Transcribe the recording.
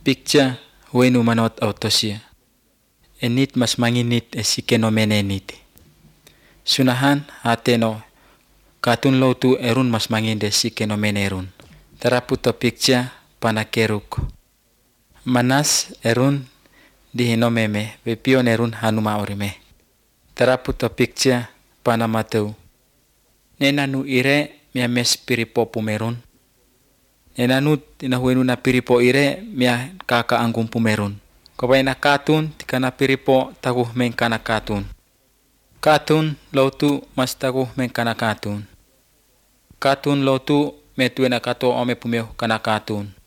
picture wenu manot autosia. Enit mas manginit esikeno menenit. Sunahan hateno katun lotu erun mas manginde sikeno menerun. Teraputo picture panakeruk. Manas erun dihinomeme bepion erun hanuma orime. Teraputo picture panamateu. Nenanu ire mia mes piripo pumerun. Nenanu inahuenu na piripo ire mia kaka angkum pumerun. Kopai na katun tikana piripo taguh mengkana katun. Katun lautu mas taguh mengkana katun. Katun lautu metuena kato ome pumeu kana katun.